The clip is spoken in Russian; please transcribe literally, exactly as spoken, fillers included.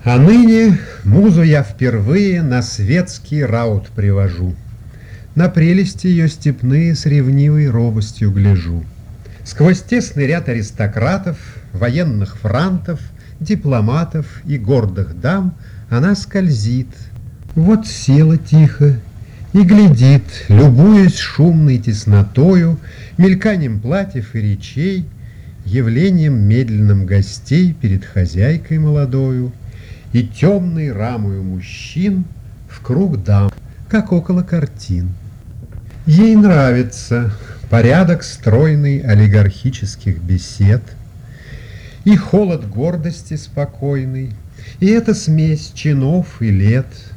А ныне музу я впервые на светский раут привожу. На прелести ее степные с ревнивой робостью гляжу. Сквозь тесный ряд аристократов, военных франтов, дипломатов и гордых дам она скользит. Вот села тихо и глядит, любуясь шумной теснотою, мельканием платьев и речей, явлением медленным гостей перед хозяйкой молодою и темной рамою мужчин в круг дам, как около картин. Ей нравится порядок стройный олигархических бесед, и холод гордости спокойный, и эта смесь чинов и лет —